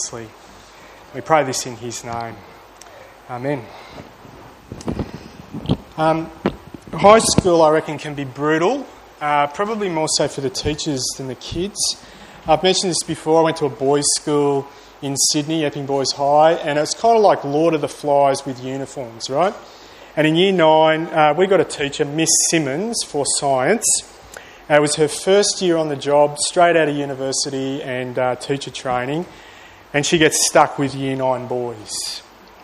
generously. We pray this in his name. Amen. High school, I reckon, can be brutal, probably more so for the teachers than the kids. I've mentioned this before. I went to a boys' school in Sydney, Epping Boys High, and it's kind of like Lord of the Flies with uniforms, right? And in Year 9, we got a teacher, Miss Simmons, for science. It was her first year on the job, straight out of university and teacher training, and she gets stuck with Year 9 boys.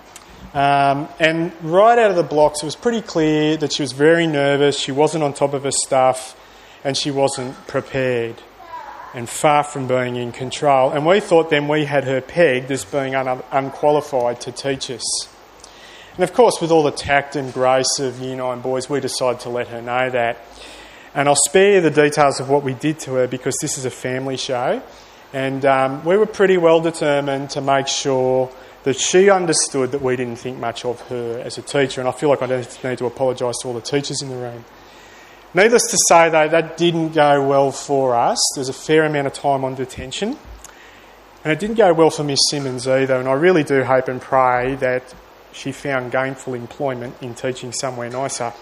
And right out of the blocks, it was pretty clear that she was very nervous, she wasn't on top of her stuff, and she wasn't prepared, and far from being in control. And we thought then we had her pegged as being unqualified to teach us. And of course, with all the tact and grace of Year 9 boys, we decided to let her know that. And I'll spare you the details of what we did to her because this is a family show. And we were pretty well determined to make sure that she understood that we didn't think much of her as a teacher. And I feel like I need to apologise to all the teachers in the room. Needless to say, though, that didn't go well for us. There's a fair amount of time on detention. And it didn't go well for Miss Simmons either. And I really do hope and pray that she found gainful employment in teaching somewhere nicer.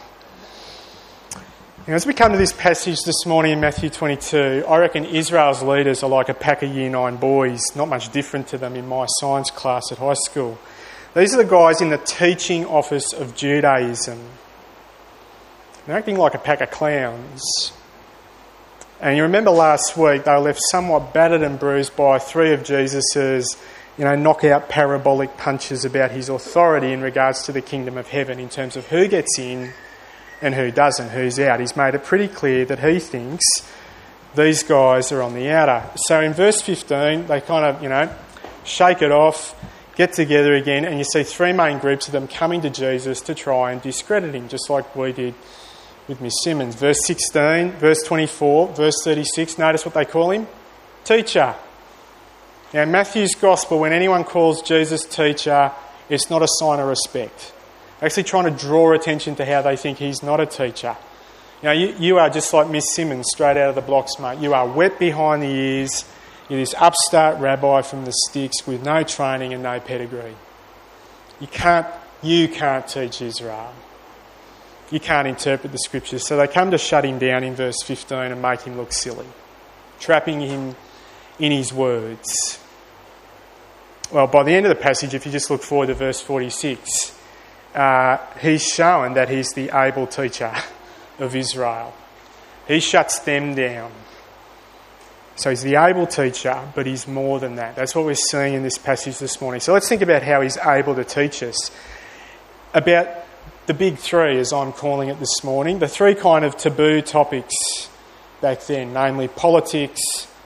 Now, as we come to this passage this morning in Matthew 22, I reckon Israel's leaders are like a pack of Year 9 boys, not much different to them in my science class at high school. These are the guys in the teaching office of Judaism. They're acting like a pack of clowns. And you remember last week they were left somewhat battered and bruised by three of Jesus's knockout parabolic punches about his authority in regards to the kingdom of heaven in terms of who gets in and who doesn't, who's out. He's made it pretty clear that he thinks these guys are on the outer. So in verse 15, they kind of, shake it off, get together again, and you see three main groups of them coming to Jesus to try and discredit him, just like we did with Miss Simmons. Verse 16, verse 24, verse 36, notice what they call him? Teacher. Now, in Matthew's Gospel, when anyone calls Jesus teacher, it's not a sign of respect. Actually trying to draw attention to how they think he's not a teacher. You are just like Miss Simmons, straight out of the blocks, mate. You are wet behind the ears. You're this upstart rabbi from the sticks with no training and no pedigree. You can't teach Israel. You can't interpret the scriptures. So they come to shut him down in verse 15 and make him look silly, trapping him in his words. Well, by the end of the passage, if you just look forward to verse 46, he's shown that he's the able teacher of Israel. He shuts them down. So he's the able teacher, but he's more than that. That's what we're seeing in this passage this morning. So let's think about how he's able to teach us. About the big three, as I'm calling it this morning, the three kind of taboo topics back then, namely politics,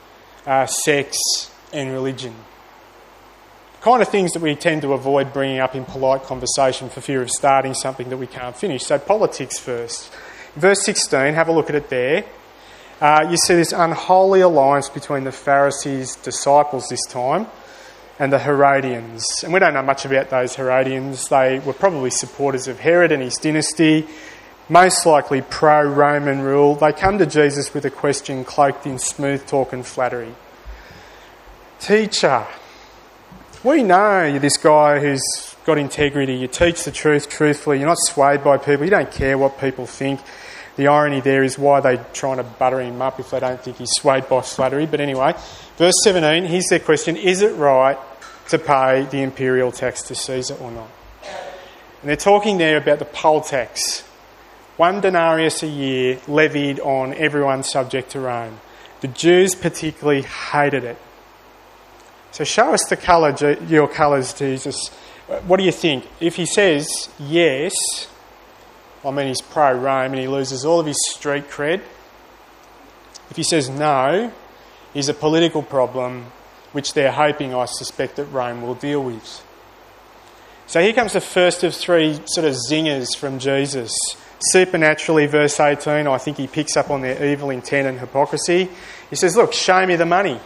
sex and religion. Kind of things that we tend to avoid bringing up in polite conversation for fear of starting something that we can't finish. So politics first. Verse 16, have a look at it there. You see this unholy alliance between the Pharisees' disciples this time and the Herodians. And we don't know much about those Herodians. They were probably supporters of Herod and his dynasty, most likely pro-Roman rule. They come to Jesus with a question cloaked in smooth talk and flattery. Teacher, we know you're this guy who's got integrity. You teach the truth truthfully. You're not swayed by people. You don't care what people think. The irony there is why they're trying to butter him up if they don't think he's swayed by flattery. But anyway, verse 17, here's their question. Is it right to pay the imperial tax to Caesar or not? And they're talking there about the poll tax. 1 denarius a year levied on everyone subject to Rome. The Jews particularly hated it. So show us your colours, Jesus. What do you think? If he says yes, he's pro-Rome and he loses all of his street cred. If he says no, he's a political problem which they're hoping, I suspect, that Rome will deal with. So here comes the first of three sort of zingers from Jesus. Supernaturally, verse 18, I think he picks up on their evil intent and hypocrisy. He says, look, show me the money.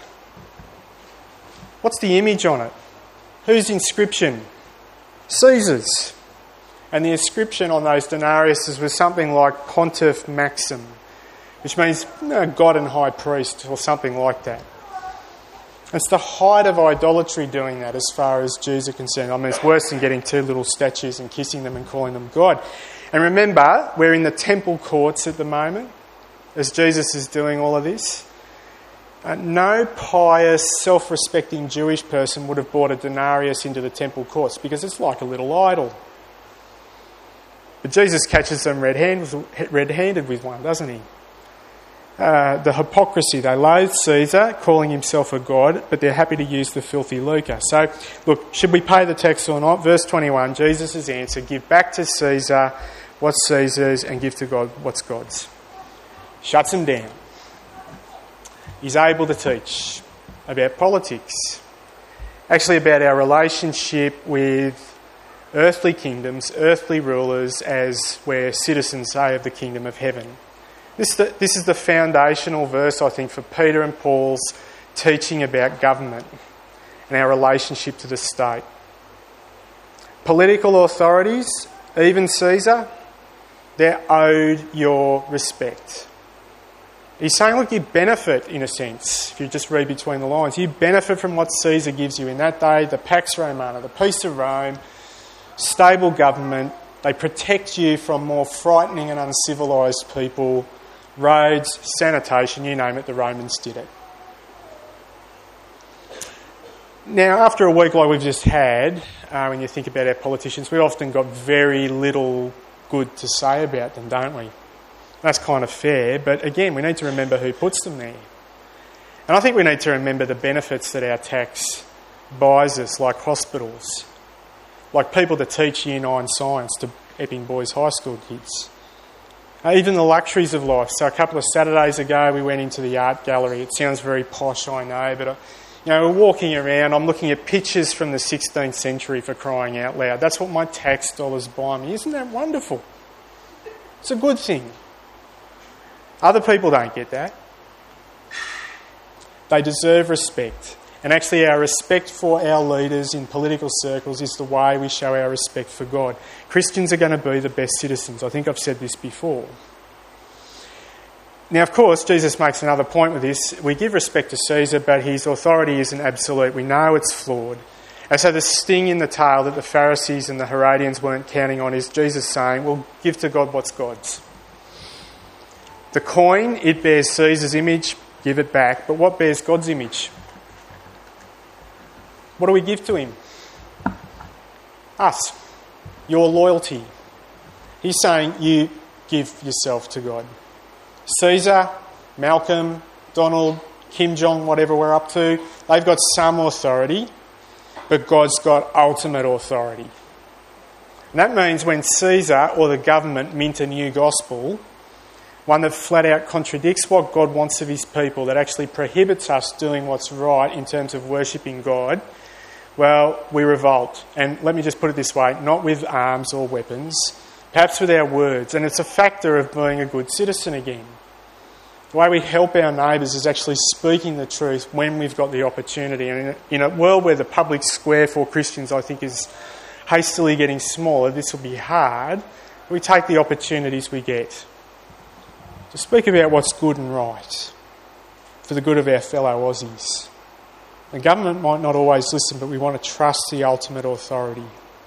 What's the image on it? Whose inscription? Caesar's. And the inscription on those denariuses was something like Pontiff Maxim, which means God and High Priest or something like that. It's the height of idolatry doing that as far as Jews are concerned. I mean, it's worse than getting two little statues and kissing them and calling them God. And remember, we're in the temple courts at the moment, as Jesus is doing all of this. No pious, self-respecting Jewish person would have brought a denarius into the temple courts because it's like a little idol. But Jesus catches them red-handed with one, doesn't he? The hypocrisy. They loathe Caesar, calling himself a god, but they're happy to use the filthy lucre. So, look, should we pay the tax or not? Verse 21, Jesus' answer, give back to Caesar what's Caesar's and give to God what's God's. Shuts him down. He's able to teach about politics, actually about our relationship with earthly kingdoms, earthly rulers, as we're citizens, say, of the kingdom of heaven. This is the foundational verse, I think, for Peter and Paul's teaching about government and our relationship to the state. Political authorities, even Caesar, they're owed your respect. He's saying, look, you benefit, in a sense, if you just read between the lines. You benefit from what Caesar gives you in that day, the Pax Romana, the peace of Rome, stable government. They protect you from more frightening and uncivilised people, roads, sanitation, you name it, the Romans did it. Now, after a week like we've just had, when you think about our politicians, we've often got very little good to say about them, don't we? That's kind of fair, but again, we need to remember who puts them there. And I think we need to remember the benefits that our tax buys us, like hospitals, like people to teach Year 9 science to Epping Boys High School kids. Even the luxuries of life. So a couple of Saturdays ago, we went into the art gallery. It sounds very posh, I know, but we're walking around. I'm looking at pictures from the 16th century, for crying out loud. That's what my tax dollars buy me. Isn't that wonderful? It's a good thing. Other people don't get that. They deserve respect. And actually our respect for our leaders in political circles is the way we show our respect for God. Christians are going to be the best citizens. I think I've said this before. Now, of course, Jesus makes another point with this. We give respect to Caesar, but his authority isn't absolute. We know it's flawed. And so the sting in the tail that the Pharisees and the Herodians weren't counting on is Jesus saying, well, give to God what's God's. The coin, it bears Caesar's image, give it back. But what bears God's image? What do we give to him? Us. Your loyalty. He's saying you give yourself to God. Caesar, Malcolm, Donald, Kim Jong, whatever we're up to, they've got some authority, but God's got ultimate authority. And that means when Caesar or the government mint a new gospel, one that flat out contradicts what God wants of his people, that actually prohibits us doing what's right in terms of worshipping God, well, we revolt. And let me just put it this way, not with arms or weapons, perhaps with our words. And it's a factor of being a good citizen again. The way we help our neighbours is actually speaking the truth when we've got the opportunity. And in a world where the public square for Christians, I think, is hastily getting smaller, this will be hard. We take the opportunities we get to speak about what's good and right for the good of our fellow Aussies. The government might not always listen, but we want to trust the ultimate authority.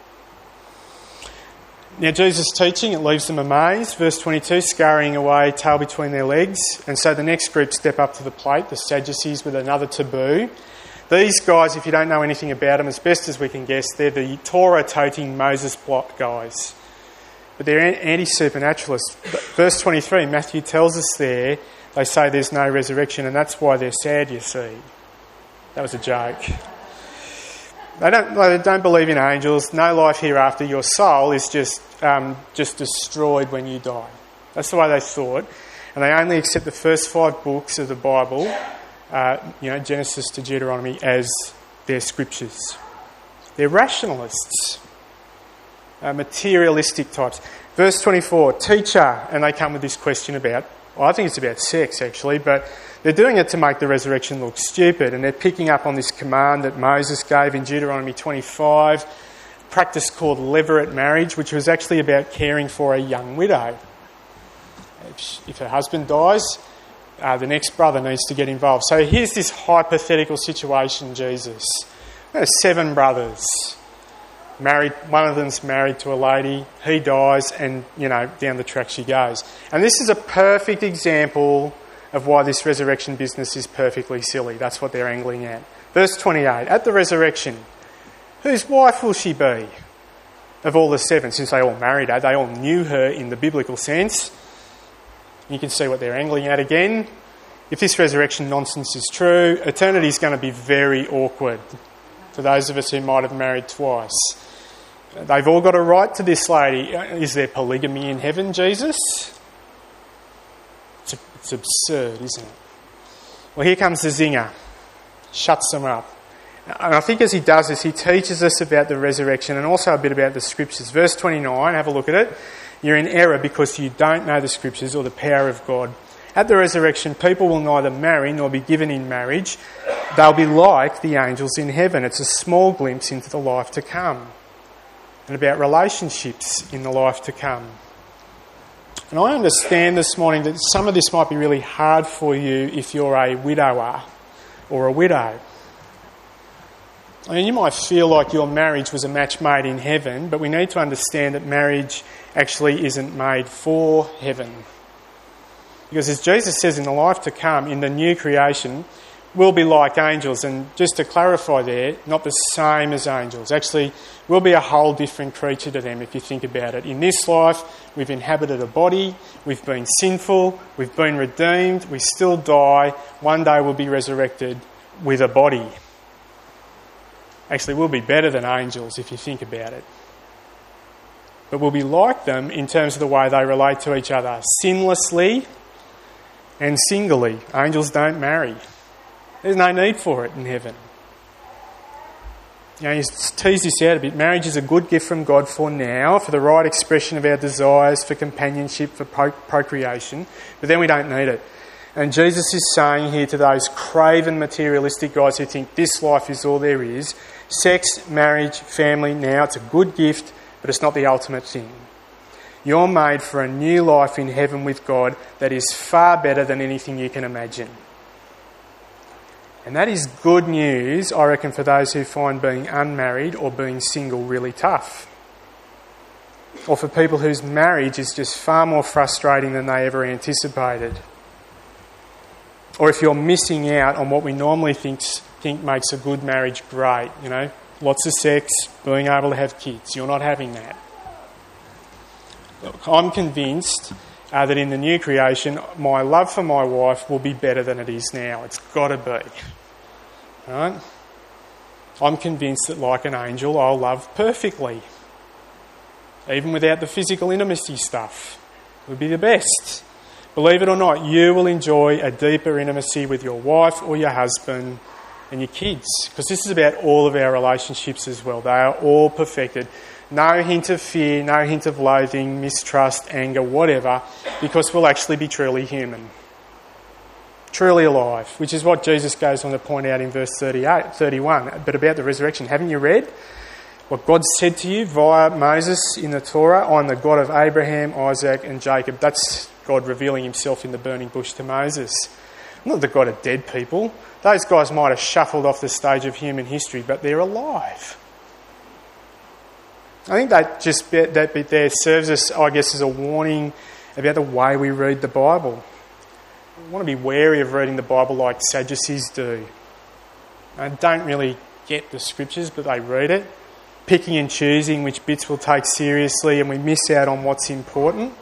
Now, Jesus' teaching, it leaves them amazed. Verse 22, scurrying away, tail between their legs. And so the next group step up to the plate, the Sadducees, with another taboo. These guys, if you don't know anything about them, as best as we can guess, they're the Torah-toting Moses plot guys. But they're anti-supernaturalists. Verse 23, Matthew tells us there, they say there's no resurrection, and that's why they're sad, you see. That was a joke. They don't believe in angels, no life hereafter. Your soul is just destroyed when you die. That's the way they thought. And they only accept the first 5 books of the Bible, Genesis to Deuteronomy, as their scriptures. They're rationalists, materialistic types. Verse 24, teacher, and they come with this question about, well, I think it's about sex actually, but they're doing it to make the resurrection look stupid, and they're picking up on this command that Moses gave in Deuteronomy 25, a practice called levirate marriage, which was actually about caring for a young widow. If her husband dies, the next brother needs to get involved. So here's this hypothetical situation, Jesus. There's 7 brothers. Married, one of them's married to a lady, he dies, and, down the track she goes. And this is a perfect example of why this resurrection business is perfectly silly. That's what they're angling at. Verse 28, at the resurrection, whose wife will she be? Of all the 7, since they all married her, they all knew her in the biblical sense. You can see what they're angling at again. If this resurrection nonsense is true, eternity is going to be very awkward for those of us who might have married twice. They've all got a right to this lady. Is there polygamy in heaven, Jesus? It's absurd, isn't it? Well, here comes the zinger. Shuts them up. And I think as he does this, he teaches us about the resurrection and also a bit about the scriptures. Verse 29, have a look at it. You're in error because you don't know the scriptures or the power of God. At the resurrection, people will neither marry nor be given in marriage. They'll be like the angels in heaven. It's a small glimpse into the life to come and about relationships in the life to come. And I understand this morning that some of this might be really hard for you if you're a widower or a widow. I mean, you might feel like your marriage was a match made in heaven, but we need to understand that marriage actually isn't made for heaven. Because as Jesus says, in the life to come, in the new creation, we'll be like angels. And just to clarify there, not the same as angels. Actually, we'll be a whole different creature to them if you think about it. In this life, we've inhabited a body, we've been sinful, we've been redeemed, we still die. One day we'll be resurrected with a body. Actually, we'll be better than angels if you think about it. But we'll be like them in terms of the way they relate to each other, sinlessly and singly. Angels don't marry. There's no need for it in heaven. You tease this out a bit. Marriage is a good gift from God for now, for the right expression of our desires, for companionship, for procreation, but then we don't need it. And Jesus is saying here to those craven materialistic guys who think this life is all there is, sex, marriage, family, now it's a good gift, but it's not the ultimate thing. You're made for a new life in heaven with God that is far better than anything you can imagine. And that is good news, I reckon, for those who find being unmarried or being single really tough. Or for people whose marriage is just far more frustrating than they ever anticipated. Or if you're missing out on what we normally think makes a good marriage great, lots of sex, being able to have kids. You're not having that. Look, I'm convinced that in the new creation, my love for my wife will be better than it is now. It's got to be. Right? I'm convinced that like an angel, I'll love perfectly. Even without the physical intimacy stuff. It would be the best. Believe it or not, you will enjoy a deeper intimacy with your wife or your husband and your kids. Because this is about all of our relationships as well. They are all perfected. No hint of fear, no hint of loathing, mistrust, anger, whatever, because we'll actually be truly human. Truly alive, which is what Jesus goes on to point out in verse 31. But about the resurrection, haven't you read what God said to you via Moses in the Torah? I'm the God of Abraham, Isaac and Jacob. That's God revealing himself in the burning bush to Moses. I'm not the God of dead people. Those guys might have shuffled off the stage of human history, but they're alive. I think that bit there serves us, I guess, as a warning about the way we read the Bible. We want to be wary of reading the Bible like Sadducees do. They don't really get the scriptures, but they read it, picking and choosing which bits we'll take seriously, and we miss out on what's important.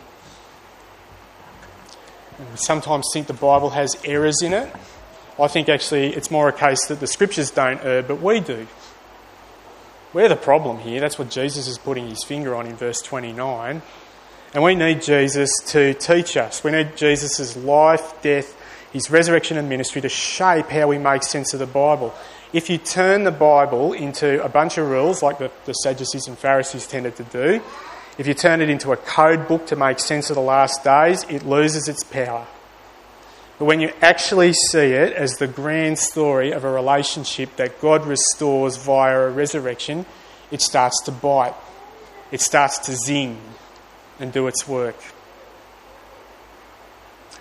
And we sometimes think the Bible has errors in it. I think actually it's more a case that the scriptures don't err, but we do. We're the problem here. That's what Jesus is putting his finger on in verse 29. And we need Jesus to teach us. We need Jesus' life, death, his resurrection and ministry to shape how we make sense of the Bible. If you turn the Bible into a bunch of rules like the Sadducees and Pharisees tended to do, if you turn it into a code book to make sense of the last days, it loses its power. But when you actually see it as the grand story of a relationship that God restores via a resurrection, it starts to bite. It starts to zing and do its work.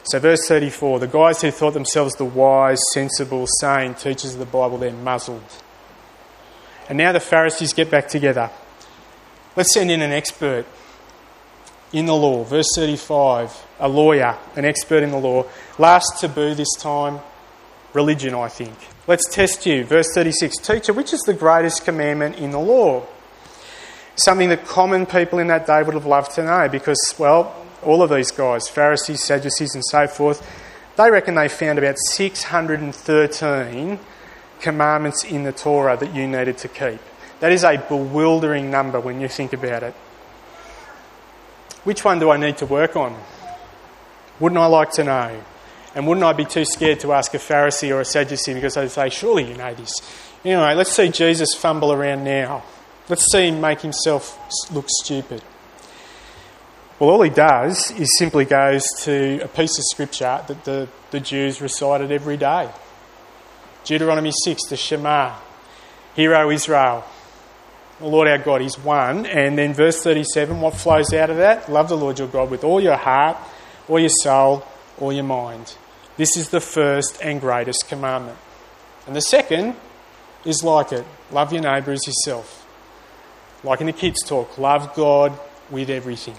So verse 34, the guys who thought themselves the wise, sensible, sane teachers of the Bible, they're muzzled. And now the Pharisees get back together. Let's send in an expert in the law. Verse 35, a lawyer, an expert in the law. Last taboo this time, religion, I think. Let's test you. Verse 36, teacher, which is the greatest commandment in the law? Something that common people in that day would have loved to know because, well, all of these guys, Pharisees, Sadducees and so forth, they reckon they found about 613 commandments in the Torah that you needed to keep. That is a bewildering number when you think about it. Which one do I need to work on? Wouldn't I like to know? And wouldn't I be too scared to ask a Pharisee or a Sadducee because they'd say, surely you know this. Anyway, let's see Jesus fumble around now. Let's see him make himself look stupid. Well, all he does is simply goes to a piece of scripture that the Jews recited every day. Deuteronomy 6, the Shema. Hear, O Israel, the Lord our God is one. And then verse 37, what flows out of that? Love the Lord your God with all your heart, all your soul, all your mind. This is the first and greatest commandment. And the second is like it. Love your neighbour as yourself. Like in the kids' talk, love God with everything.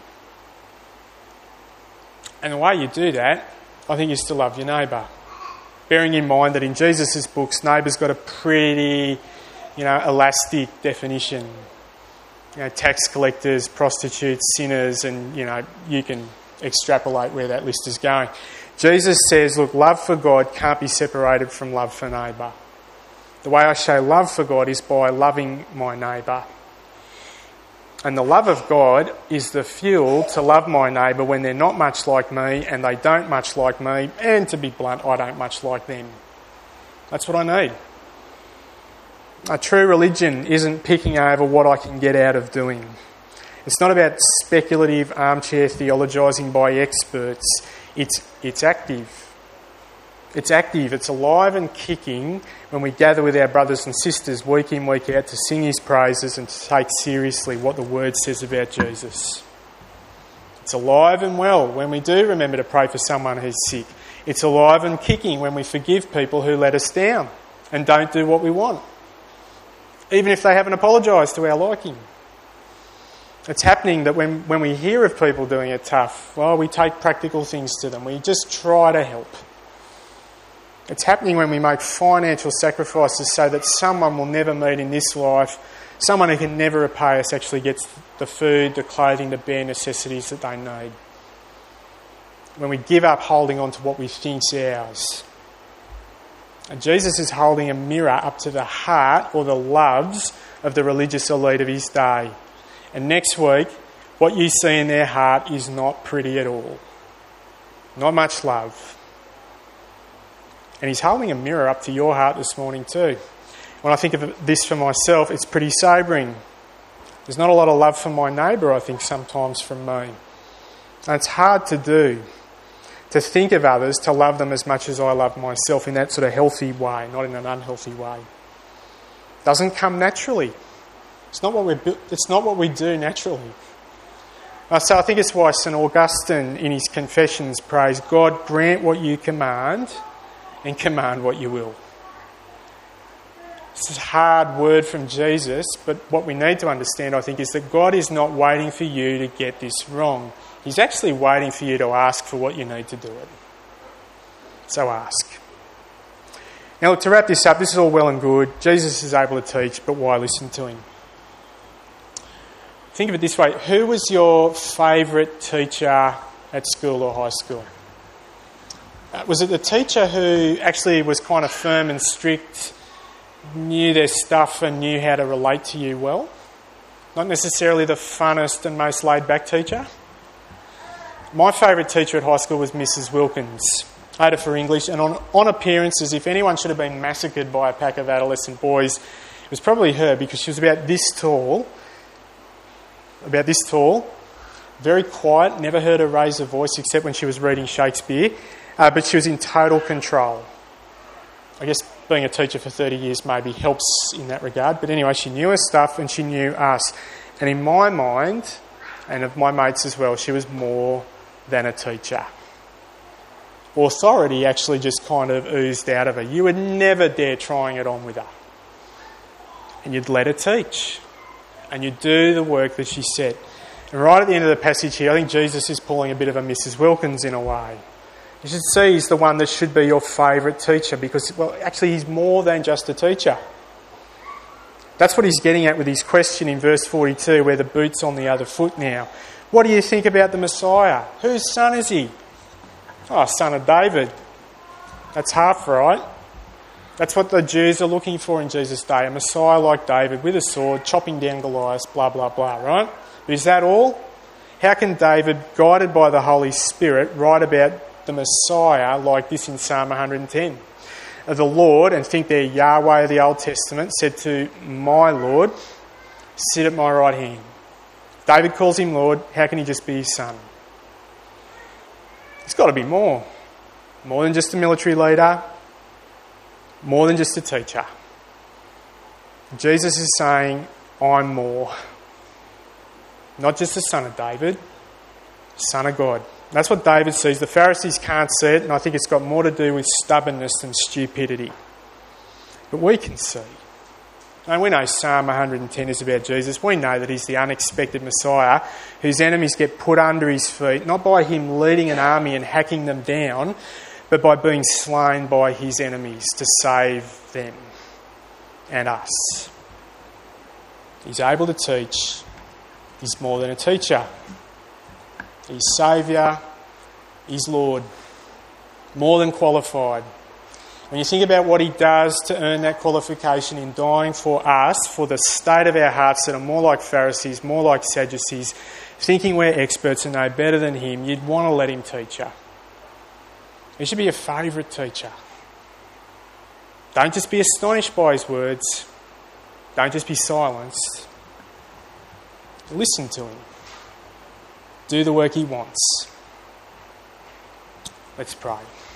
And the way you do that, I think, is to love your neighbour. Bearing in mind that in Jesus' books, neighbour's got a pretty, elastic definition. Tax collectors, prostitutes, sinners, and, you can extrapolate where that list is going. Jesus says, look, love for God can't be separated from love for neighbour. The way I show love for God is by loving my neighbour. And the love of God is the fuel to love my neighbour when they're not much like me and they don't much like me, and to be blunt, I don't much like them. That's what I need. A true religion isn't picking over what I can get out of doing. It's not about speculative armchair theologising by experts. It's active. It's active, it's alive and kicking when we gather with our brothers and sisters week in, week out to sing his praises and to take seriously what the Word says about Jesus. It's alive and well when we do remember to pray for someone who's sick. It's alive and kicking when we forgive people who let us down and don't do what we want, even if they haven't apologised to our liking. It's happening that when we hear of people doing it tough, well, we take practical things to them. We just try to help. It's happening when we make financial sacrifices so that someone we'll never meet in this life, someone who can never repay us, actually gets the food, the clothing, the bare necessities that they need. When we give up holding on to what we think's ours. And Jesus is holding a mirror up to the heart or the loves of the religious elite of his day. And next week, what you see in their heart is not pretty at all. Not much love. And he's holding a mirror up to your heart this morning too. When I think of this for myself, it's pretty sobering. There's not a lot of love for my neighbour, I think, sometimes from me. And it's hard to do, to think of others, to love them as much as I love myself in that sort of healthy way, not in an unhealthy way. It doesn't come naturally. It's not what we do naturally. So I think it's why St Augustine in his Confessions prays, God, grant what you command and command what you will. It's a hard word from Jesus, but what we need to understand, I think, is that God is not waiting for you to get this wrong. He's actually waiting for you to ask for what you need to do it. So ask. Now, look, to wrap this up, this is all well and good. Jesus is able to teach, but why listen to him? Think of it this way. Who was your favourite teacher at school or high school? Was it the teacher who actually was kind of firm and strict, knew their stuff and knew how to relate to you well? Not necessarily the funnest and most laid-back teacher. My favourite teacher at high school was Mrs. Wilkins. I had her for English, and on appearances, if anyone should have been massacred by a pack of adolescent boys, it was probably her, because she was about this tall, very quiet, never heard her raise her voice except when she was reading Shakespeare, but she was in total control. I guess being a teacher for 30 years maybe helps in that regard, but anyway, she knew her stuff and she knew us. And in my mind, and of my mates as well, she was more than a teacher. authority actually just kind of oozed out of her. You would never dare trying it on with her. And you'd let her teach. And you'd do the work that she said. And right at the end of the passage here, I think Jesus is pulling a bit of a Mrs. Wilkins in a way. You should see he's the one that should be your favourite teacher because, well, actually he's more than just a teacher. That's what he's getting at with his question in verse 42, where the boot's on the other foot now. What do you think about the Messiah? Whose son is he? Oh, son of David. That's half right. That's what the Jews are looking for in Jesus' day, a Messiah like David with a sword, chopping down Goliath, blah, blah, blah, right? But is that all? How can David, guided by the Holy Spirit, write about the Messiah like this in Psalm 110? The Lord, and think they're Yahweh of the Old Testament, said to my Lord, sit at my right hand. David calls him Lord, how can he just be his son? It's got to be more. More than just a military leader, more than just a teacher. Jesus is saying, I'm more. Not just the son of David, son of God. That's what David sees. The Pharisees can't see it, and I think it's got more to do with stubbornness than stupidity. But we can see. And we know Psalm 110 is about Jesus. We know that he's the unexpected Messiah whose enemies get put under his feet, not by him leading an army and hacking them down, but by being slain by his enemies to save them and us. He's able to teach. He's more than a teacher. He's Saviour. He's Lord. More than qualified. When you think about what he does to earn that qualification in dying for us, for the state of our hearts that are more like Pharisees, more like Sadducees, thinking we're experts and know better than him, you'd want to let him teach you. He should be a favourite teacher. Don't just be astonished by his words. Don't just be silenced. Listen to him. Do the work he wants. Let's pray.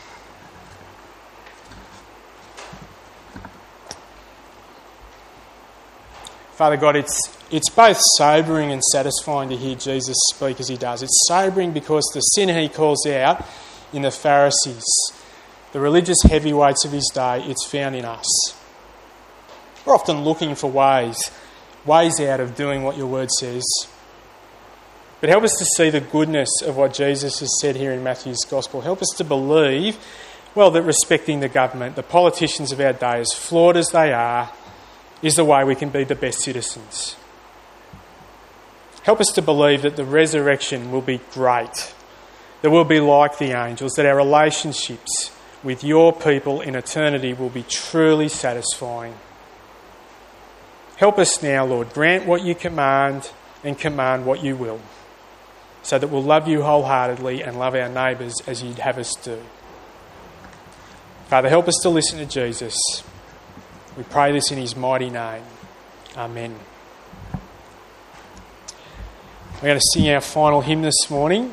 Father God, it's both sobering and satisfying to hear Jesus speak as he does. It's sobering because the sin he calls out in the Pharisees, the religious heavyweights of his day, it's found in us. We're often looking for ways out of doing what your word says. But help us to see the goodness of what Jesus has said here in Matthew's Gospel. Help us to believe, well, that respecting the government, the politicians of our day, as flawed as they are, is the way we can be the best citizens. Help us to believe that the resurrection will be great, that we'll be like the angels, that our relationships with your people in eternity will be truly satisfying. Help us now, Lord, grant what you command and command what you will, so that we'll love you wholeheartedly and love our neighbours as you'd have us do. Father, help us to listen to Jesus. We pray this in his mighty name. Amen. We're going to sing our final hymn this morning.